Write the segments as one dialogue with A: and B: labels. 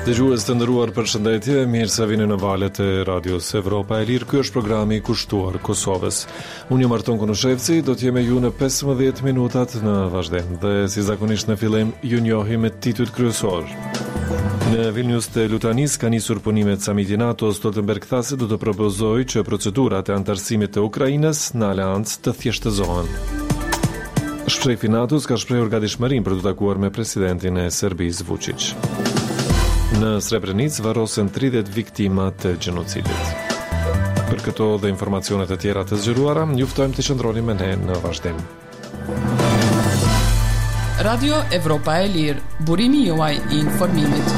A: Dëgjues të nderuar, përshëndetje, mirë se vini në valët e Radios Evropa e Lirë. Ky është programi i kushtuar Kosovës. Unë jam Arton Konushevci, do të jem me ju në 15 minutat në vazhdim. Dhe si zakonisht në fillim, ju njohim me titujt kryesor. Në Vilnius të Lutanis ka nisur punimet samiti NATO. Stoltenberg tha se do të propozojë që procedurat e antarësimit të Ukrainës në aleancë të thjeshtëzohen. Shprefi NATO-s ka shprehur gatishmërinë për të takuar me presidentin e Serbisë Vučić. Në Srebrenic varrosen 30 viktima të gjenocidit. Për këto dhe informacionet e tjera të zgjeruara, ju ftojmë të qëndroni me ne në vazhdim.
B: Radio Evropa e Lirë, burimi juaj i informimit.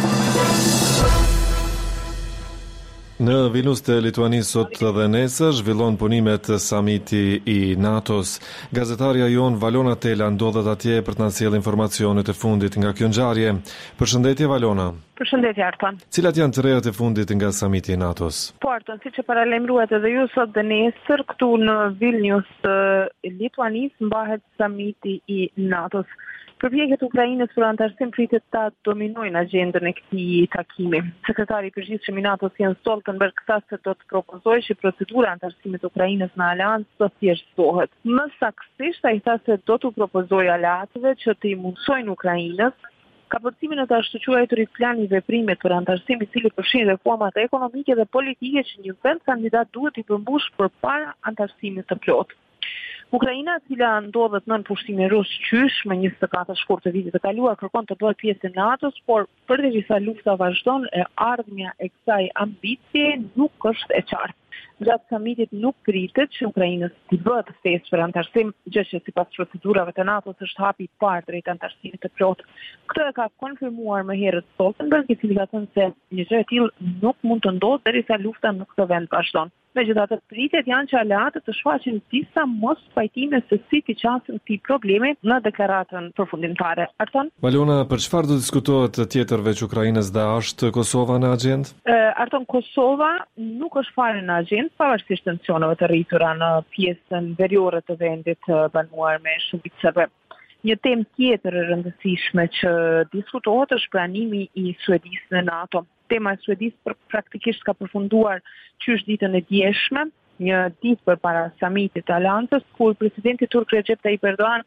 A: Në Vilnius të Lituanisë sot dhe nesër zhvillon punimet samiti i NATO-s. Gazetarja jon Valona Tela ndodhet atje për të na sjellë informacionet e fundit nga kjo ngjarje. Përshëndetje Valona.
C: Përshëndetje Arton.
A: Cilat janë të rejat e fundit nga samiti i NATO-s?
C: Po Arton, siç e paralajmëruat edhe ju sot dhe nesër këtu në Vilnius të Lituanisë mbahet samiti i NATO-s. Përpjekjet Ukrainës për antarësim pritet ta dominojnë agjendën e këtij takimi. Sekretari i përgjithshëm i NATO-s Jens Stoltenberg tha se do të proponojë që procedura e antarësimit të Ukrainës në aleancë të thjeshtëzohet. Më saktësisht ai tha se do të proponojë aleatëve që të i mundsojnë Ukrainës kapërcimin e të ashtuquajturit plan i veprimet për antarësim, i cili përfshin reformat ekonomike dhe politike që një vend kandidat duhet i përmbush përpara antarësimit të plotë. Ukraina, e cila ndodhet nën pushtimin rus qysh me 24 shkurt të vitit të kaluar, kërkon të bëhet pjesë e NATO-s, por përderisa lufta vazhdon, e ardhmja e kësaj ambicie nuk është e qartë. Gjatë samitit nuk pritet që Ukrainës t'i bëhet ftesë për antarësim, gjë që sipas procedurave të NATO-s është hapi i parë drejt antarësimit të plotë. Këtë e ka konfirmuar më herët Stoltenberg, i cili ka thënë se një gjë e tillë nuk mund të ndodhë derisa lufta në këtë vend vazhdon. Megjithatë, pritet janë që aleatët të shfaqin disa mos pajtime se si t'i qasin këtij problemi në deklaratën përfundimtare. Arton?
A: Valona, për çfarë do diskutohet tjetër veç Ukrainës dhe është Kosova në agjendë?
C: Arton, Kosova nuk është fare në agjendë, pavarësisht tensioneve të rritura në pjesën veriore të vendit banuar me shumicë serbe. Një temë tjetër e rëndësishme që diskutohet është pranimi i Suedisë në NATO. Tema e Suedisë praktikisht ka përfunduar qysh ditën e djeshme, një ditë përpara samitit të aleancës, kur presidenti turk Recep Tayyip Erdogan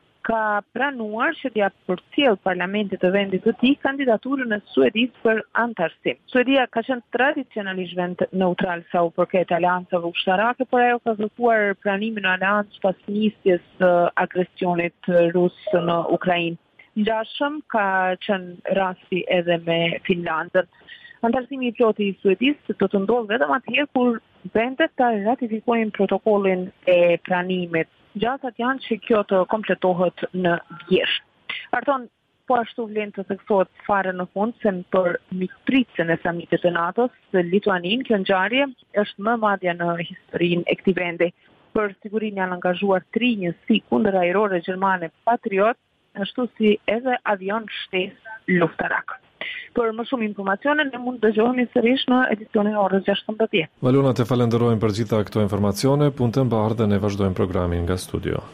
C: ka pranuar që t'ia përcjellë parlamentit të vendit të tij kandidaturën e Suedisë për antarësim. Suedia ka qenë tradicionalisht vend neutral sa u përket aleancave ushtarake, por ajo ka kërkuar pranimin e aleancës pas nisjes së agresionit rus në Ukrainë. Ngjashëm ka qenë rasti edhe me Finlandën. Antarësimi i plotë i Suedisë do të ndodhë vetëm atëherë kur vendet ta ratifikojnë protokollin e pranimit. Gjasat janë që kjo të kompletohet në vjesh. Arton, po ashtu vlen të theksohet fare në fund se për mikpritjen e samitit të NATO-s së Lituanin, kjo ngjarje është më madje në historinë e këtij vendi. Për sigurinë janë angazhuar 3 njësi kundërajrore gjermane Patriot, ashtu si edhe avion shtesë luftarak. Për më shumë informacione, ne mund të dëgjohemi sërish në edicionin orës 16.
A: Valona, të falenderojmë për gjitha këto informacione, punë të mbarë dhe ne vazhdojmë programin nga studio.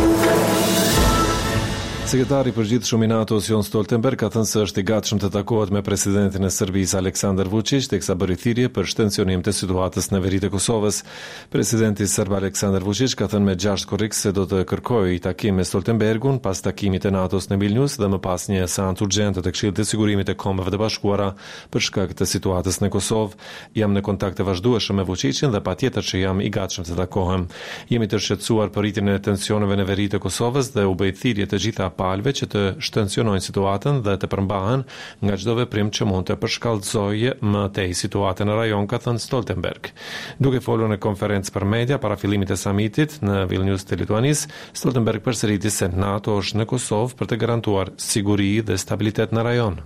A: Sekretari i përgjithshëm i NATO-s Jens Stoltenberg ka thënë se është i gatshëm të takohet me presidentin e Serbisë Aleksandar Vučić, teksa bëri thirrje për shtensionim të situatës në veri të Kosovës. Presidenti serb Aleksandar Vučić ka thënë me 6 korrik se do të kërkojë takim me Stoltenbergun pas takimit të NATO-s në Vilnius dhe më pas një seancë urgjente të Këshillit të Sigurimit të Kombeve të Bashkuara për shkak të situatës në Kosovë. Jam në kontakt të vazhdueshëm me Vučićin dhe patjetër që jam i gatshëm të takohem. Jemi të shqetësuar për rritjen e tensioneve në veri të Kosovës dhe u bë thirrje të gjitha palëve që të shtensionojnë situatën dhe të përmbahen nga çdo veprim që mund të përshkallëzojë më tej situatën në rajon, ka thënë Stoltenberg. Duke folur në konferencë për media para fillimit të samitit në Vilnius të Lituanisë, Stoltenberg përsëriti se NATO është në Kosovë për të garantuar siguri dhe stabilitet në rajon.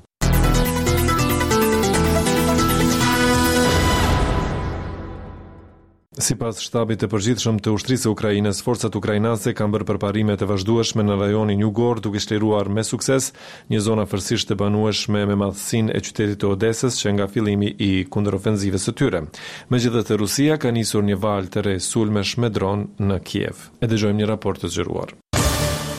A: Sipas shtabit të përgjithshëm të ushtrisë së Ukrainës, forcat ukrainase kanë bërë përparime të vazhdueshme në rajonin jugor, duke shliruar me sukses një zonë afërsisht të banueshme me madhësinë e qytetit të Odesës që nga fillimi i kundërofenzivës së tyre. Megjithatë, Rusia ka nisur një valë të re sulmesh me dron në Kiev. E dëgjojmë një raport të zgjeruar.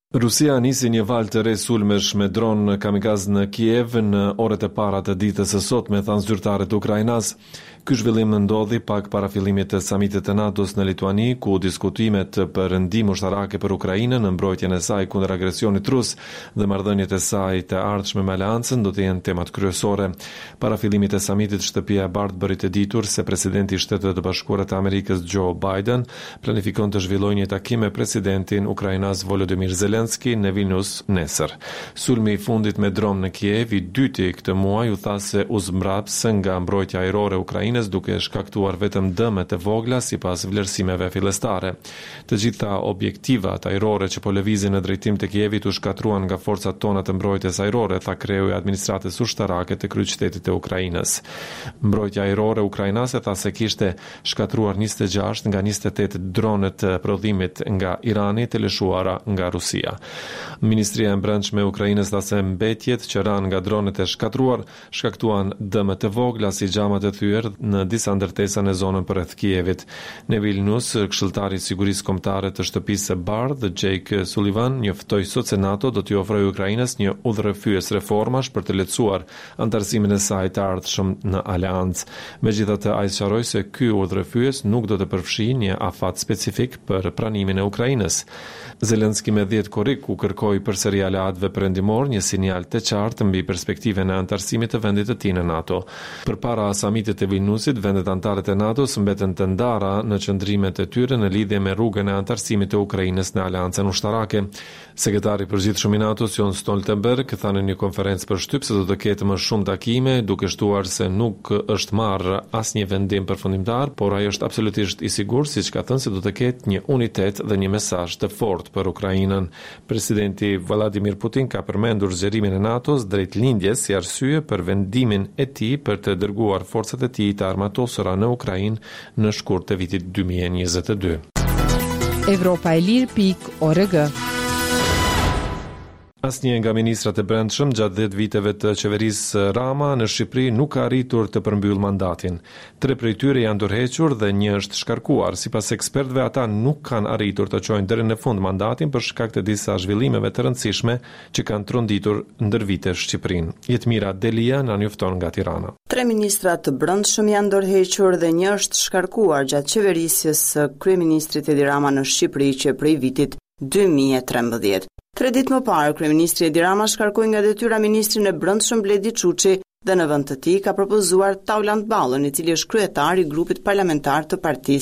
A: Rusia nisi një valë të re sulmesh me dron kamikaz në Kiev në orët e para të ditës së sotme, thanë zyrtarët e Ukrainas. Ky zhvillim ndodhi pak para fillimit të samitit të NATO-s në Lituani, ku diskutimet për ndihmë ushtarake për Ukrainën në mbrojtjen e saj kundër agresionit rus dhe marrëdhëniet e saj të ardhshme me Aleancën do të jenë temat kryesore. Para fillimit të samitit, Shtëpia e Bardhë bëri të ditur se presidenti i Shtetit të Bashkuara të Amerikës Joe Biden planifikon të zhvillojë një takim me presidentin ukrainas Volodymyr Zelensky në Vilnius nesër. Sulmi i fundit me dron në Kiev, i dyti këtë muaj, u tha se u zmraps nga mbrojtja ajrore e Ukrainës, duke shkaktuar vetëm dëme të vogla sipas vlerësimeve fillestare. Të gjitha objektivat ajrore që po lëvizin në drejtim të Kievit u shkatruan nga forcat tona të mbrojtjes ajrore, tha kreu i administratës ushtarake të kryeqytetit të Ukrainës. Mbrojtja ajrore ukrainase tha se kishte shkatruar 26 nga 28 dronet të prodhimit nga Irani të lëshuara nga Rusia. Ministria e Brendshme e Ukrainës tha se mbetjet që ranë nga dronet e shkatruar shkaktuan dëme të vogla si xhamat e thyer në disa ndërtesa në zonën përreth Kievit. Në Vilnius, këshilltari i sigurisë kombëtare të Shtëpisë së Bardhë, Jake Sullivan, njoftoi sot se NATO do t'i ofrojë Ukrainës një udhërrëfyes reformash për të lehtësuar antarësimin e saj të ardhshëm në Aleancë. Megjithatë, ai sqaroi se ky udhërrëfyes nuk do të përfshijë një afat specifik për pranimin e Ukrainës. Zelensky me 10 korrik u kërkoi përsëri aleatëve perëndimor një sinjal të qartë mbi perspektiven e antarësimit të vendit të tij në NATO. Përpara samitit të Vilniusit, vendet anëtare të NATO-s mbeten të ndara në qëndrimet e tyre në lidhje me rrugën e antarësimit të Ukrainës në Aleancën ushtarake. Sekretari i përgjithshëm i NATO-s Jens Stoltenberg tha në një konferencë për shtyp se do të ketë më shumë takime, duke shtuar se nuk është marrë asnjë vendim përfundimtar, por ai është absolutisht i sigurt, siç ka thënë, se do të ketë një unitet dhe një mesazh të fortë për Ukrainën. Presidenti Vladimir Putin ka përmendur zgjerimin e NATO-s drejt lindjes si arsye për vendimin e tij për të dërguar forcat e tij të armatosura në Ukrainë në shkurt të vitit 2022.
D: Evropaelir.org.
A: Asnjë nga ministrat e brendshëm gjatë 10 viteve të qeverisë Rama në Shqipëri nuk ka arritur të përmbyll mandatin. 3 prej tyre janë dorëhequr dhe 1 është shkarkuar. Sipas ekspertëve, ata nuk kanë arritur të çojnë deri në fund mandatin për shkak të disa zhvillimeve të rëndësishme që kanë tronditur ndër vite Shqipërinë. Jetmira Delia na njofton nga Tirana.
E: 3 ministra të brendshëm janë dorëhequr dhe 1 është shkarkuar gjatë qeverisjes së kryeministrit Edi Rama në Shqipëri që prej vitit 2013. 3 ditë më parë, kryeministri Edi Rama shkarkoi nga detyra ministrin e brendshëm Bledi Çuçi dhe në vend të tij ka propozuar Taulant Ballën, i cili është kryetar i grupit parlamentar të Partisë